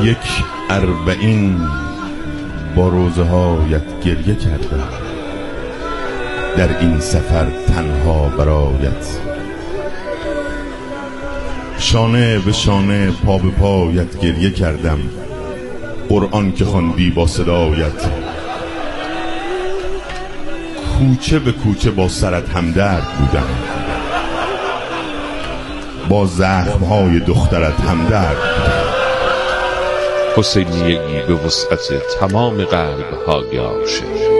یک اربعین با روزهایت گریه کردم، در این سفر تنها برایت. شانه به شانه پا به پایت گریه کردم، قرآن که خواندی با صدایت. کوچه به کوچه با سرت همدرد بودم، با زخمهای دخترت همدرد بودم. حسینیگی به وسعت تمام قلب ها یار شد.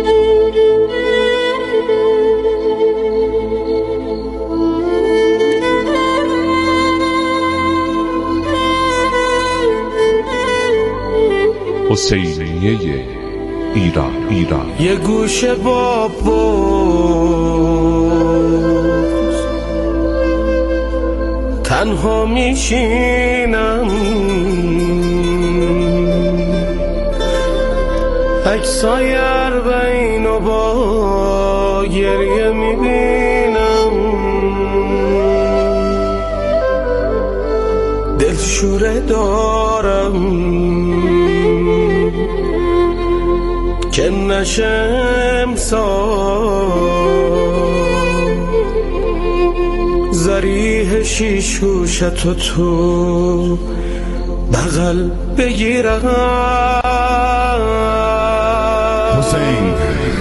حسینیه ایران. یه گوشه با بغض تنها میشینم، عکسای اربعینو با گریه میبینم، دلشوره دارم که نشم زریح شیشوشتو تو بغل بگیرم. حسین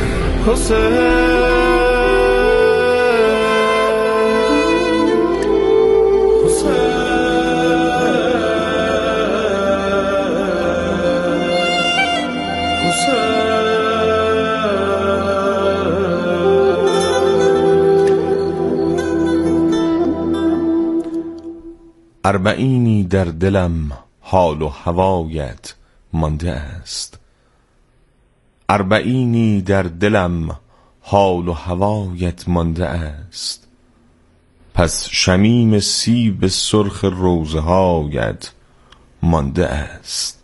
اربعینی در دلم حال و هوایت مانده است، اربعینی در دلم حال و هوایت مانده است. پس شمیم سیب سرخ روزهایت مانده است.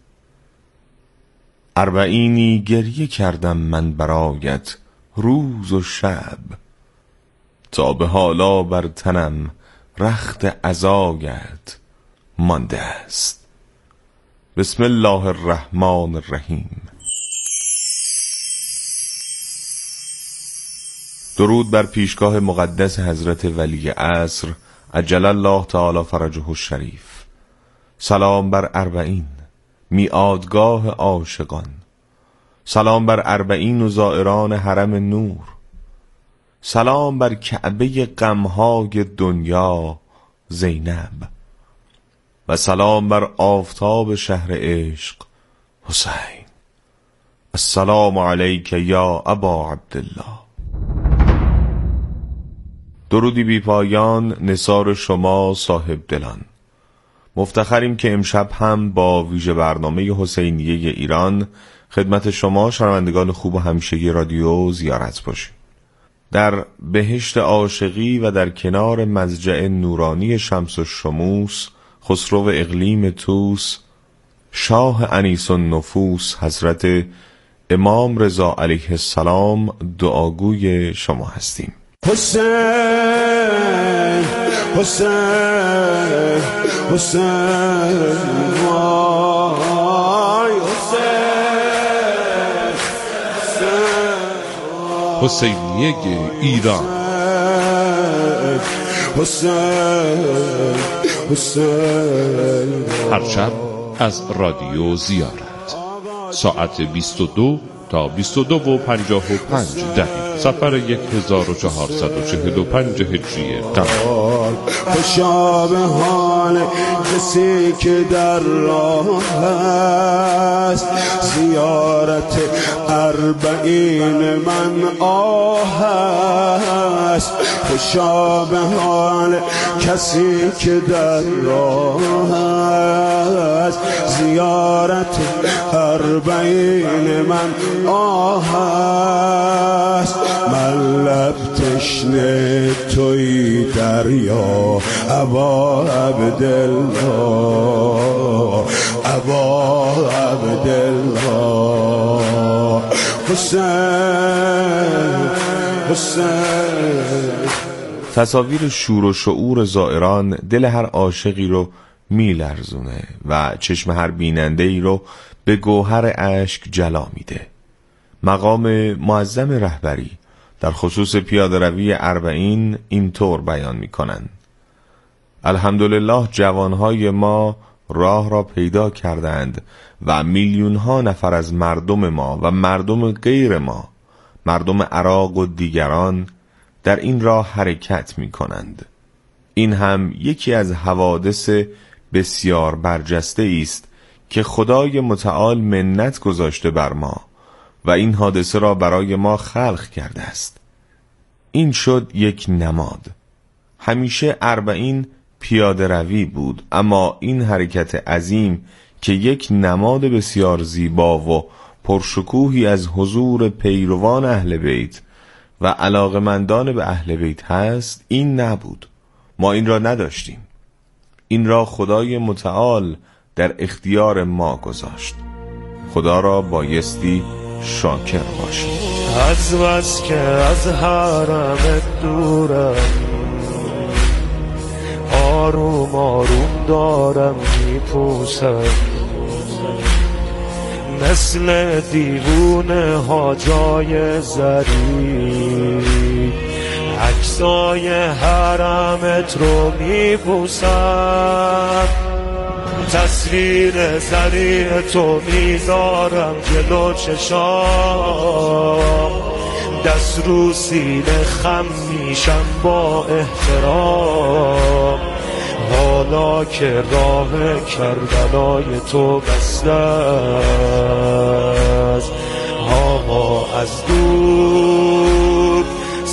اربعینی گریه کردم من برایت روز و شب، تا به حالا بر تنم رخت عزایت مانده است. بسم الله الرحمن الرحیم. درود بر پیشگاه مقدس حضرت ولی عصر عجل الله تعالی فرجه الشریف. سلام بر اربعین، میعادگاه عاشقان. سلام بر اربعین و زائران حرم نور. سلام بر کعبه غمهای دنیا زینب، و سلام بر آفتاب شهر عشق حسین. السلام علیک یا ابا عبدالله. درودی بی پایان نثار شما صاحب دلان. مفتخریم که امشب هم با ویژه برنامه حسینیه ایران خدمت شما شنوندگان خوب و همیشگی رادیو زیارت باشیم. در بهشت عاشقی و در کنار مضجع نورانی شمس الشموس، خسرو اقلیم توس، شاه انیس النفوس حضرت امام رضا علیه السلام دعاگوی شما هستیم. حسین حسین حسین وای حسین حسینیه ایران. هر شب از رادیو زیارت ساعت 22 تا 22:55 سفر 1445 هجری قمر. خوشا به حال کسی که در راه است، زیارت اربعین من آه است. خوشا به حال کسی که در راه است، زیارت اربعین من آه است. من لب تشنه توی دریا ابا عبدالله، ابا عبدالله. حسین حسین. تصاویر شور و شعور زائران دل هر عاشقی رو میلرزونه و چشم هر بیننده ای رو به گوهر اشک جلا میده. مقام معظم رهبری در خصوص پیاده روی اربعین اینطور بیان میکنن: الحمدلله جوانهای ما راه را پیدا کردند و میلیون ها نفر از مردم ما و مردم غیر ما، مردم عراق و دیگران، در این راه حرکت می کنند. این هم یکی از حوادث بسیار برجسته است که خدای متعال منت گذاشته بر ما و این حادثه را برای ما خلق کرده است. این شد یک نماد. همیشه اربعین پیاده روی بود، اما این حرکت عظیم که یک نماد بسیار زیبا و پرشکوهی از حضور پیروان اهل بیت و علاقمندان به اهل بیت هست، این نبود. ما این را نداشتیم. این را خدای متعال در اختیار ما گذاشت. خدا را بایستی شاکر باشیم. از بس که از حرم دورم، آروم آروم دارم میپوسم، مثل دیوونه ها جای زری عکسای حرمت رو میپوسم، تصویر زری تو میذارم جلو چشام، دست رو سینه خم میشم با احترام، حالا که راه کربلای تو بسته است. آقا از دور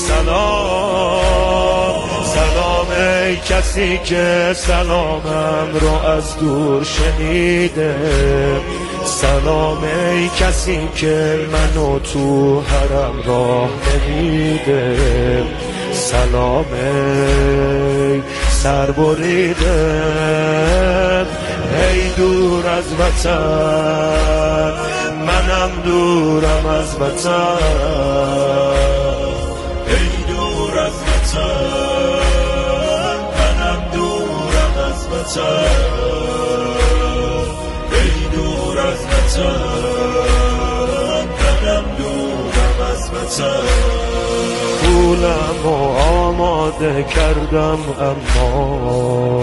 سلام، سلام ای کسی که سلامم رو از دور شنیده، سلام ای کسی که منو تو حرم راه نمیده، سلام ای سر بریده ای دور از وطن، منم دورم از وطن، ای دور از وطن، منم دورم از وطن، ای دور از وطن، منم دورم از وطن. پولم و آماده کردم اما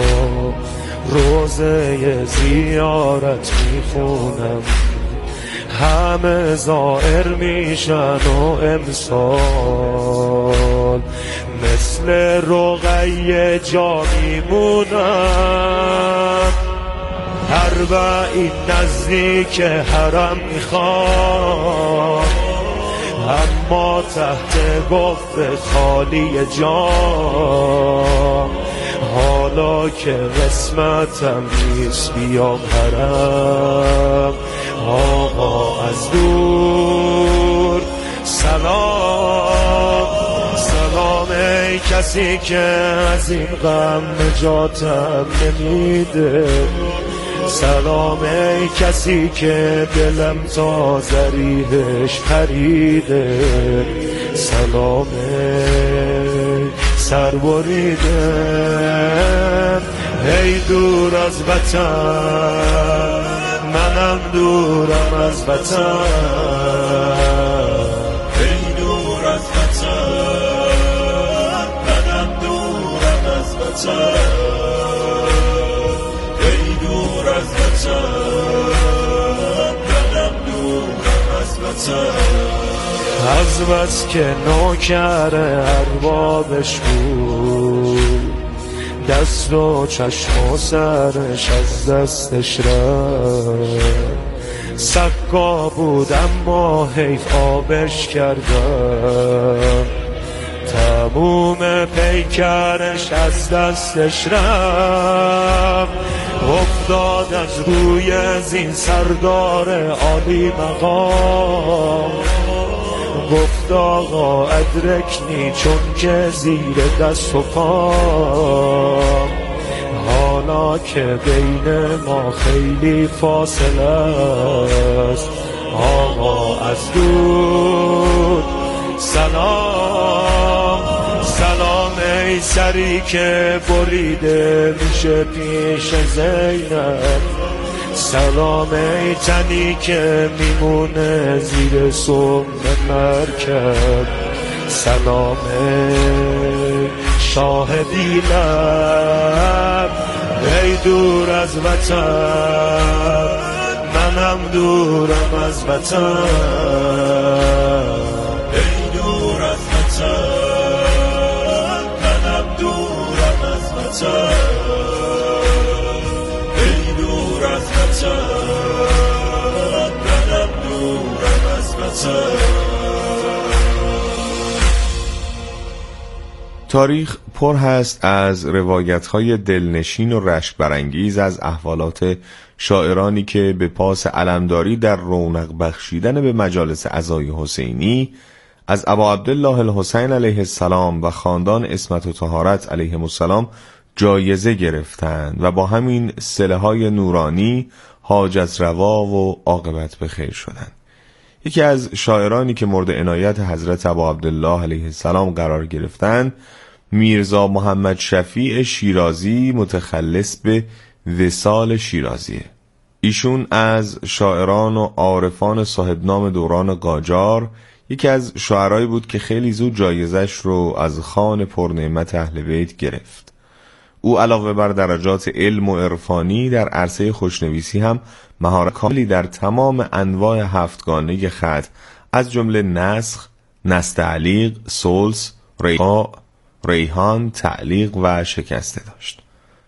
روزه زیارت میخونم، همه زائر میشن و امسال مثل رقیه جا میمونم، اربعین نزدیک حرم میخوام، اما تحت گفت خالی جام، حالا که قسمتم نیست بیام حرم، آقا از دور سلام، سلام ای کسی که از این غم نجاتم نمیده، سلام ای کسی که دلم تا ذریحش پریده، سلام ای سر بریده ای دور از وطن، منم دورم از وطن، ای دور از وطن، منم دورم از وطن، از بس که نوکر اربابش بود، دست و چشم و سرش از دستش رفت، سقا بود اما حیف آبش کردم، تموم پیکرش از دستش رفت، افتاد از روی زین سردار عالی مقام، گفت آقا ادرکنی چون که زیر دست و پام، حالا که بین ما خیلی فاصله است، آقا از دور سلام، سلام ای سری که بریده میشه پیش زینب، سلام ای تنی که میمونه زیر سم مرکب، سلام ای شاه بی لب، ای دور از وطن منم دورم از وطن، ای دور از وطن منم دورم از وطن، ای دور از وطن منم دورم از وطن. تاریخ پر هست از روایت‌های دلنشین و رشک برانگیز از احوالات شاعرانی که به پاس علمداری در رونق بخشیدن به مجالس عزای حسینی از ابا عبدالله الحسین علیه السلام و خاندان عصمت و طهارت علیهم السلام جایزه گرفتند و با همین صله‌های نورانی حاجت روا و عاقبت به خیر شدند. یکی از شاعرانی که مورد عنایت حضرت ابا عبدالله علیه السلام قرار گرفتند میرزا محمد شفیع شیرازی متخلص به وصال شیرازیه. ایشون از شاعران و عارفان صاحب نام دوران قاجار یکی از شاعرایی بود که خیلی زود جایزش رو از خان پرنعمت اهل بیت گرفت. او علاوه بر درجات علم و عرفانی در عرصه خوشنویسی هم مهارت کاملی در تمام انواع هفتگانه خط از جمله نسخ، نستعلیق، سلس، ریحان، تعلیق و شکسته داشت.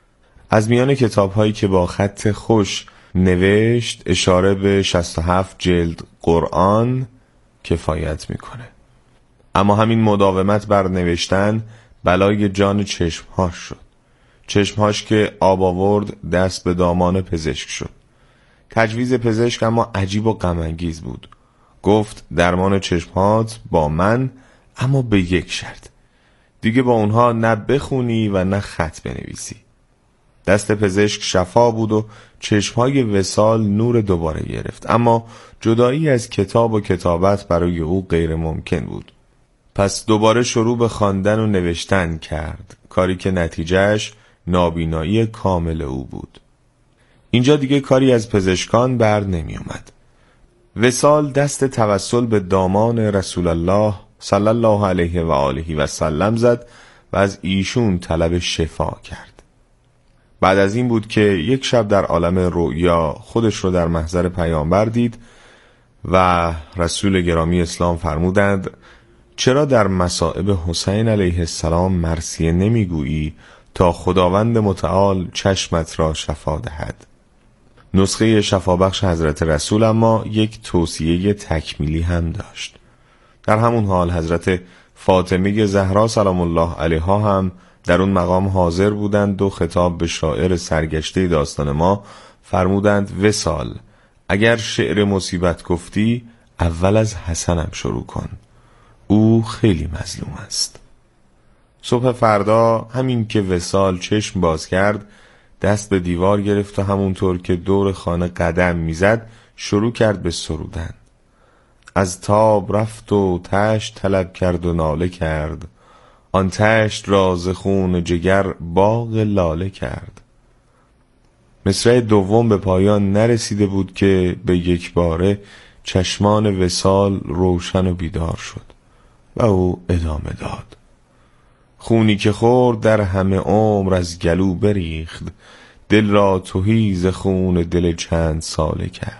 از میان کتاب‌هایی که با خط خوش نوشت اشاره به 67 جلد قرآن کفایت میکنه. اما همین مداومت بر نوشتن بلای جان چشمهاش شد. چشمهاش که آب آورد دست به دامان پزشک شد. تجویز پزشک اما عجیب و غم‌انگیز بود. گفت درمان چشمهات با من، اما به یک شرط: دیگه با اونها نه بخونی و نه خط بنویسی. دست پزشک شفا بود و چشمهای وصال نور دوباره گرفت، اما جدایی از کتاب و کتابت برای او غیر ممکن بود. پس دوباره شروع به خواندن و نوشتن کرد، کاری که نتیجهش نابینایی کامل او بود. اینجا دیگه کاری از پزشکان بر نمی اومد. وصال دست توسل به دامان رسول الله صلی الله علیه و آله و سلم زد و از ایشون طلب شفا کرد. بعد از این بود که یک شب در عالم رؤیا خودش رو در محضر پیامبر دید و رسول گرامی اسلام فرمودند چرا در مصائب حسین علیه السلام مرثیه نمیگویی تا خداوند متعال چشمت را شفا دهد. نسخه شفابخش حضرت رسول اما یک توصیه تکمیلی هم داشت. در همون حال حضرت فاطمه زهرا سلام الله علیها هم در اون مقام حاضر بودند و خطاب به شاعر سرگشته داستان ما فرمودند وصال، اگر شعر مصیبت گفتی اول از حسنم شروع کن، او خیلی مظلوم است. صبح فردا همین که وصال چشم باز کرد دست به دیوار گرفت و همونطور که دور خانه قدم میزد شروع کرد به سرودن. از تاب رفت و تشت طلب کرد و ناله کرد، آن تشت را ز خون جگر باغ لاله کرد. مصرع دوم به پایان نرسیده بود که به یک باره چشمان وصال روشن و بیدار شد و او ادامه داد. خونی که خورد در همه عمر از گلو بریخت، دل را تهی ز خون دل چند ساله کرد.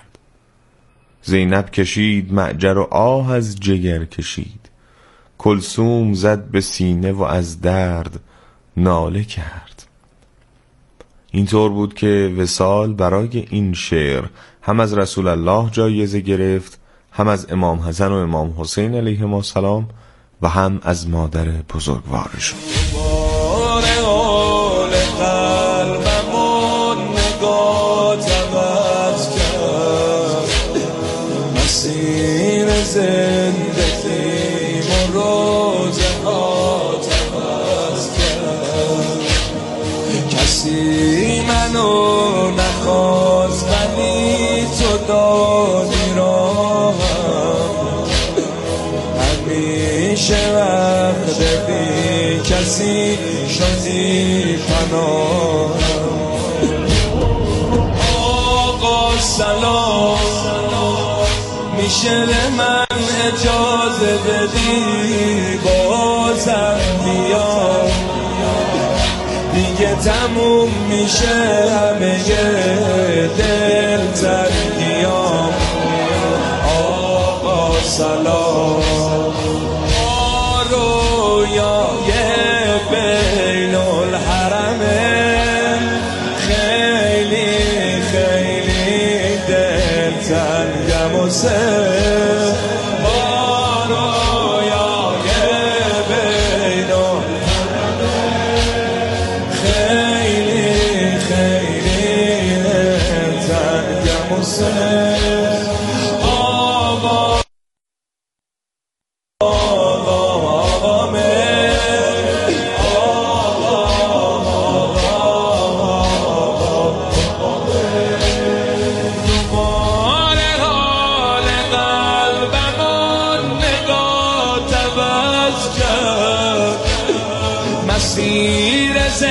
زینب کشید معجر و آه از جگر کشید، کلثوم زد به سینه و از درد ناله کرد. اینطور بود که وصال برای این شعر هم از رسول الله جایزه گرفت، هم از امام حسن و امام حسین علیهم السلام و هم از مادر بزرگوارشون. زندگی روزه ها تماس کرد، کسی منو نخواست ولی تو دادی راهم، همیشه وقت بی کسی کنار. آقا سلام، میشه به من اجازه بدی بازم بیام، دیگه تموم میشه همه دل تنگیام. آقا سلام، رویای بین الحرمه، خیلی خیلی دل تنگم و مسیر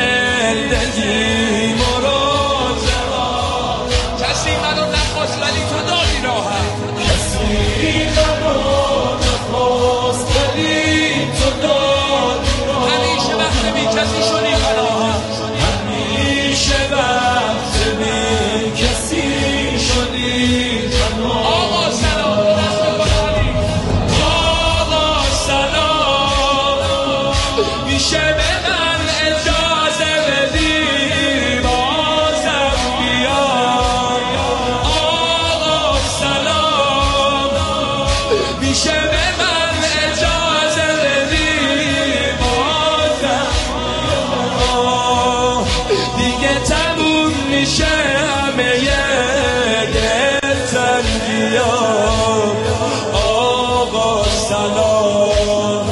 زندگی مرازها. کسی منو نخواست ولی تو دادی راحت، کسی منو نخواست ولی تو دادی راحت. همیشه وقت بی کسی شدی فراحت، همیشه وقت بی کسی شدی فراحت. آقا سلام، دست بخوری. آقا سلام، میشه به من اجازه بدی بازم بیام. آقا سلام، میشه به من اجازه بدی بازم بیام، دیگه تموم میشه همه دل تنگیام. آقا سلام،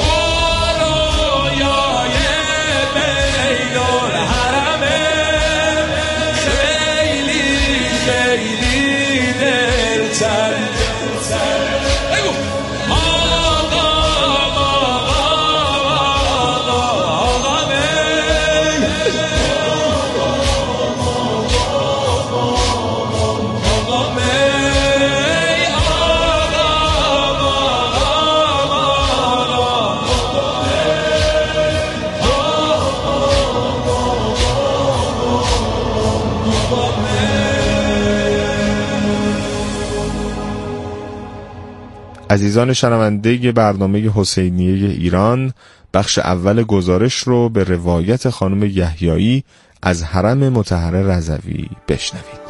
عزیزان شنونده برنامه حسینیه ایران، بخش اول گزارش رو به روایت خانم یحیایی از حرم مطهر رضوی بشنوید.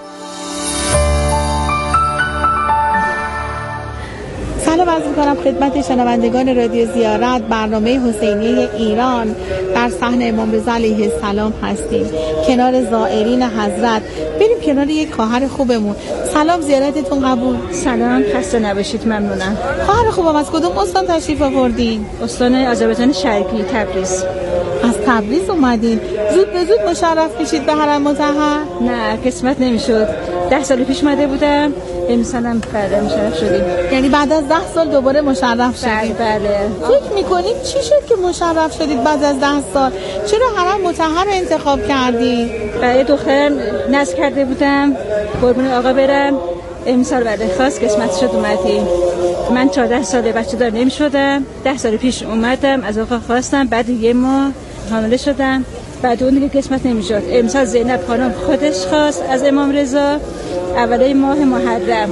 سلام عرض می‌کنم خدمت شنوندگان رادیو زیارت. برنامه حسینیه ایران در صحن امام رضا علیه السلام هستیم، کنار زائرین حضرت. بریم کنار یک خواهر خوبمون. سلام، زیارتتون قبول. سلام، خسته نباشید. ممنونم. خواهر خوبم، از کدوم استان تشریف آوردین؟ استان آذربایجان شرقی، تبریز. از تبریز اومدین؟ زود به زود مشرف میشید به حرم مطهر؟ نه، قسمت نمیشد. 10 سال پیش اومده بودم، امسالم بعد مشرف شدیم. یعنی بعد از 10 سال دوباره مشرف شدید؟ بله. فکر میکنید چی شد که مشرف شدید بعد از 10 سال؟ چرا حرم مطهر رو انتخاب کردید؟ برای دخترم نذر کرده بودم قربون آقا برم، امسال بعد خواست قسمت شد اومدیم. من 14 ساله بچه دار نمیشدم، 10 سال پیش اومدم از آقا خواستم، بعد یه ماه حامله شدم، بعد اون دیگه قسمت نمیشد. امسال زینب خانم خودش خواست از امام رضا اولای ماه محرم،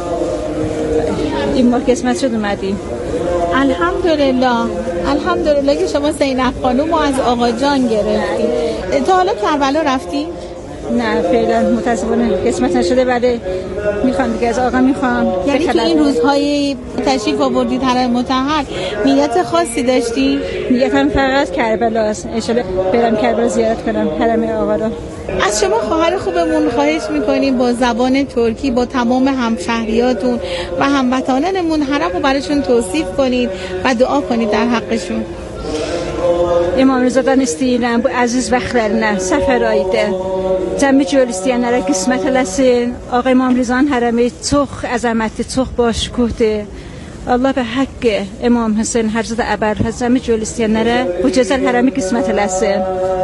این ماه قسمت شد اومدیم. الحمدلله، الحمدلله که شما زینب خانم رو از آقا جان گرفتید. تا حالا کربلا رفتی؟ نه فعلا متاسفانه قسمت نشده، ولی میخوام دیگه از آقا میخوام. یعنی تو این روزهای تشریف آوردید حرم مطهر نیت خاصی داشتی؟ نیتم فقط کربلاست، انشالله برم کربلا زیارت کنم حرم آقا رو. از شما خواهر خوبمون خواهش میکنیم با زبان ترکی با تمام همشهریاتون و هموطنانمون حرم رو براشون توصیف کنید و دعا کنید در حقشون. امام Rızadan istəyirəm bu əziz vəxtlərinə səfər ayıdı. Cəmi göl istəyənlərə qismət eləsin. Ağa İmam Rızanın hərəmi çox əzəmətli, çox başşükürdir. Allah به حق امام حسین حضرت ابوالحسن جلستیانره حجت الحرم قسمت لسه.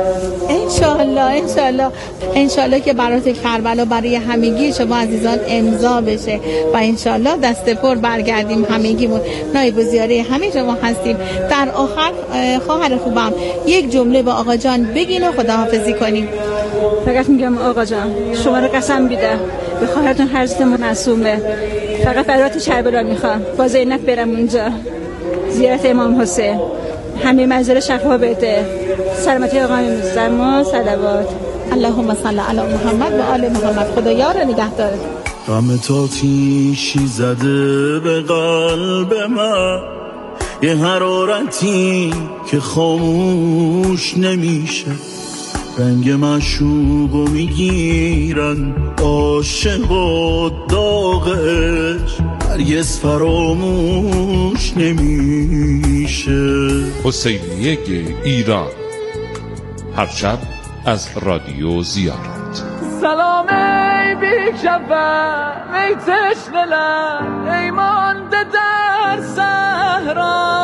انشالله که برات کربلا برای همگی شما عزیزان امضا بشه و انشالله دست پر برگردیم همگیمون. نایب الزیاره همه شما هستیم. در آخر خواهر خوبم یک جمله با آقا جان بگین و خداحافظی کنیم. فقط میگم آقا جان شما رو قسم میدم به خواهرتون حضرت معصومه، فقط برات کربلا میخوام با زینب برم اونجا زیارت امام حسین، همه منظر شفا بده. سلامتی آقای مزرما صلوات. اللهم صل علی محمد و آل محمد. خدا یار نگهدارت. غم تو تیشی زده به قلب من، یه حرارتی که خاموش نمیشه، رنگ معشوقو میگیرن عاشق و داغش هرگز فراموش نمیشه. حسینیه ایران، هر شب از رادیو زیارت. سلام ای بیکشفم ای تشنه لب ای مانده در صحرا،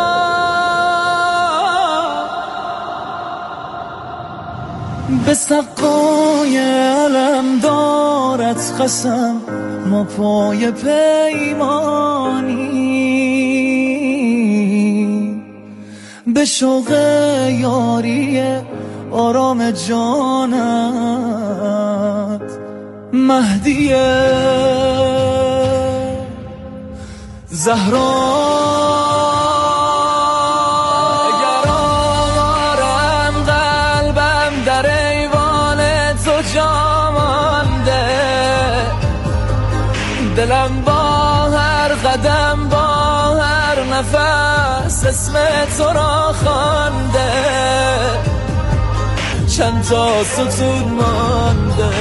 به سقای علمدارت قسم ما پای پیمانی، به شوق یاری آرام جانت مهدی زهرا. دلم با هر قدم با هر نفس اسم تو را خوانده، چند تا ستون مانده.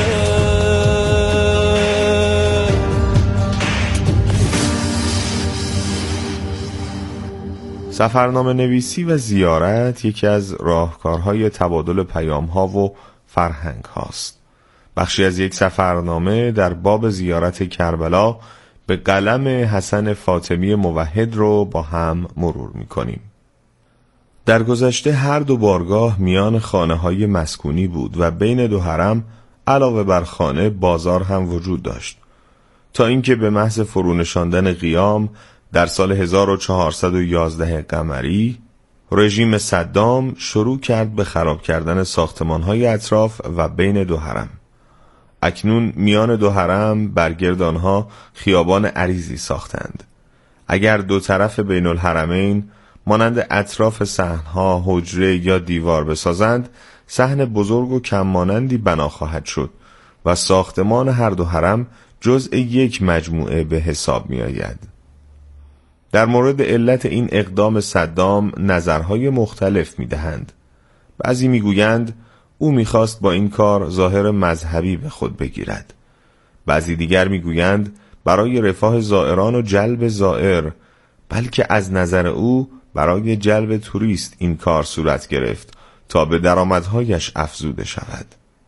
سفرنامه نویسی و زیارت یکی از راهکارهای تبادل پیام‌ها و فرهنگ هاست. بخشی از یک سفرنامه در باب زیارت کربلا به قلم حسن فاطمی موحد رو با هم مرور می‌کنیم. در گذشته هر دو بارگاه میان خانه‌های مسکونی بود و بین دو حرم علاوه بر خانه بازار هم وجود داشت، تا اینکه به محض فرونشاندن قیام در سال 1411 قمری رژیم صدام شروع کرد به خراب کردن ساختمان‌های اطراف و بین دو حرم. اکنون میان دو حرم برگرد آنها خیابان عریضی ساختند. اگر دو طرف بین الحرمین مانند اطراف صحنها حجره یا دیوار بسازند، صحن بزرگ و کم مانندی بنا خواهد شد و ساختمان هر دو حرم جزء یک مجموعه به حساب می آید. در مورد علت این اقدام صدام نظرهای مختلف می دهند. بعضی می گویند او می‌خواست با این کار ظاهر مذهبی به خود بگیرد. بعضی دیگر می‌گویند برای رفاه زائران و جلب زائر، بلکه از نظر او برای جلب توریست این کار صورت گرفت تا به درآمدهایش افزوده شود.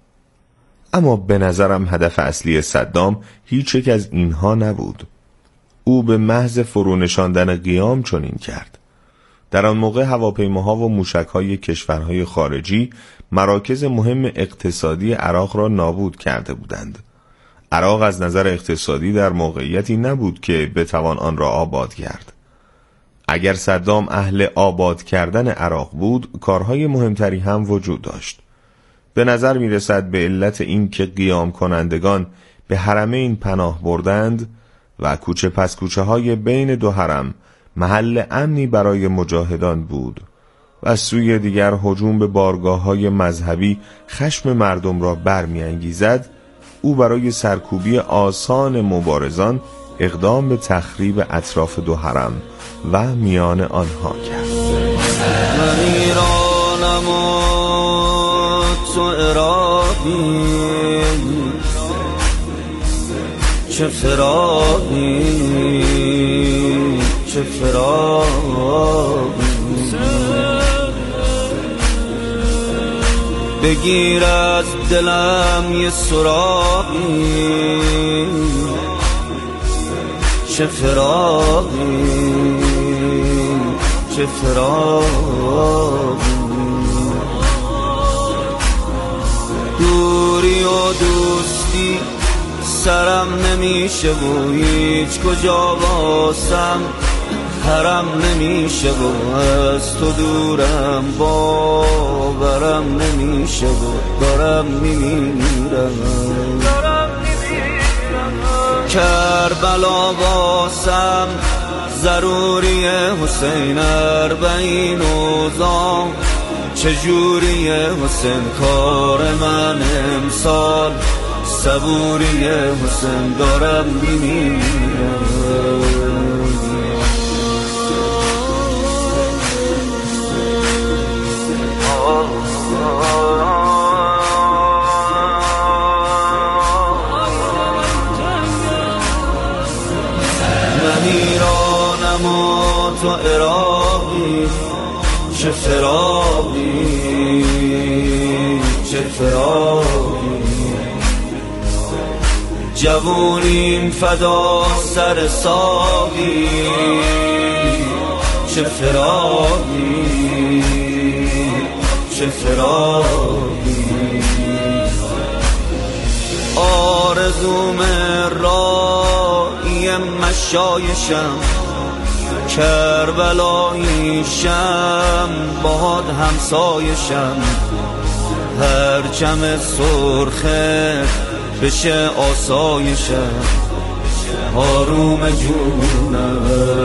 اما به نظرم هدف اصلی صدام هیچ یک از اینها نبود. او به محض فرونشاندن قیام چنین کرد. در آن موقع هواپیماها و موشک‌های کشورهای خارجی مراکز مهم اقتصادی عراق را نابود کرده بودند. عراق از نظر اقتصادی در موقعیتی نبود که بتوان آن را آباد کرد. اگر صدام اهل آباد کردن عراق بود، کارهای مهمتری هم وجود داشت. به نظر می رسد به علت این که قیام کنندگان به حرمین پناه بردند و کوچه پس کوچه های بین دو حرم محل امنی برای مجاهدان بود و از سوی دیگر هجوم به بارگاه‌های مذهبی خشم مردم را برمی‌انگیزد، او برای سرکوبی آسان مبارزان اقدام به تخریب اطراف دو حرم و میان آنها کرد. من ایرانم و تو عراقی، چه فراقی چه فراقی، بگیر از دلم یه سراغی، چه فراقی چه فراقی، دوری و دوستی سرم نمیشه و هیچ کجا واسم حرم نمیشه و از تو دورم باورم نمیشه و دارم میمیرم. کربلا واسم ضروری حسین، اربعین اوضاع چجوری حسین، کار من امسال صبوری حسین، دارم میمیرم. من ایرانم و تو عراقی، چه فراقی چه فراقی، جوونیم فدا سر ساقی، چه فراقی چه فراقی. آرزوم راهی مشایشم، کربلاییشم باهات همسایشم، هر جمع سرخه بشه آسایشم، آروم جونم.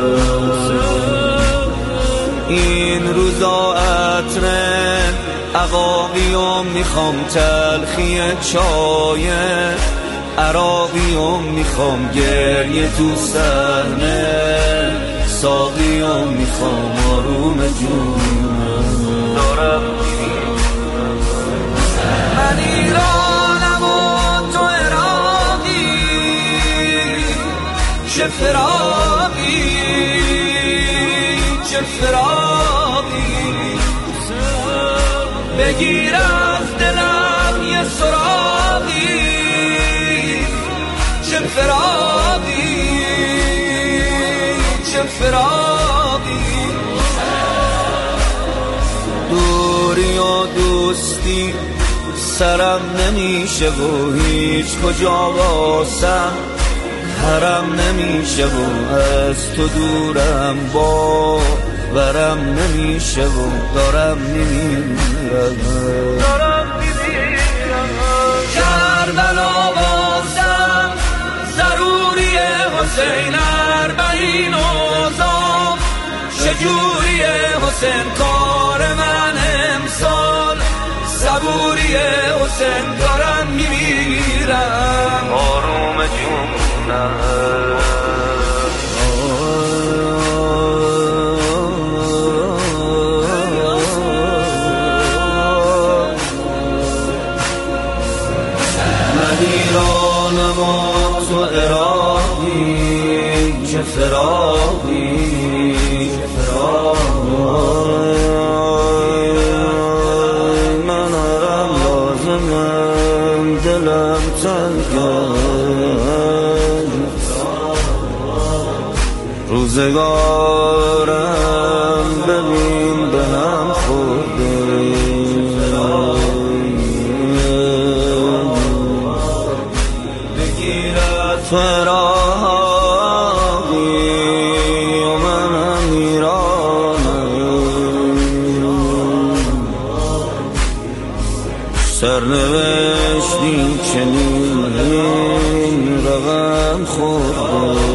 این روزا عطره عقاقیم میخوام، تلخی چای عراقیم میخوام، گریه تو صحنه ساقیم میخوام، آروم جونم دارم. من ایرانم و تو عراقی، چه فراقی چه فراقی، بگیر از دلم یه سراغی، چه فراقی چه فراقی. دوری و دوستی سرم نمیشه و هیچ کجا واسم حرم نمیشه و از تو دورم باورم نمیشه و دارم میمیرم. کربلا واسم ضروری حسین، اربعین اوضاع چجوری حسین، کار من امسال صبوری حسین، دارم میمیرم، آروم جونم. من ایرانم و تو عراقی، چه فراقی چه فراقی. من هرم لازمم دلم تنگم، روزگارم ببین به هم خورده، بگیرد فراقی و منم ایرانم، سرنوشتی چنین رقم خورده.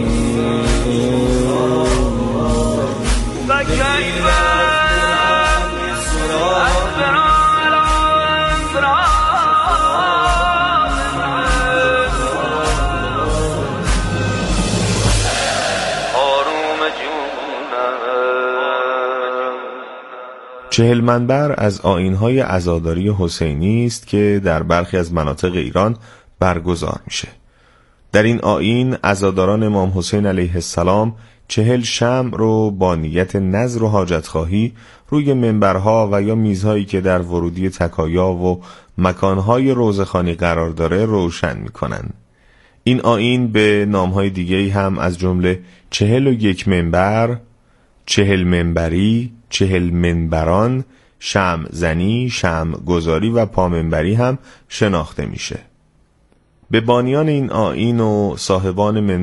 چهل منبر از آیین‌های عزاداری حسینی است که در برخی از مناطق ایران برگزار میشه. در این آیین عزاداران امام حسین علیه السلام 40 شمع رو با نیت نذر و حاجتخواهی روی منبرها و یا میزهایی که در ورودی تکایا و مکانهای روضه‌خوانی قرار داره روشن میکنن. این آیین به نامهای دیگه‌ای هم از جمله 41 منبر، 40 منبری، 40 منبران، شمع زنی، شمع گذاری و پامنبری هم شناخته میشه. به بانیان این آیین و صاحبان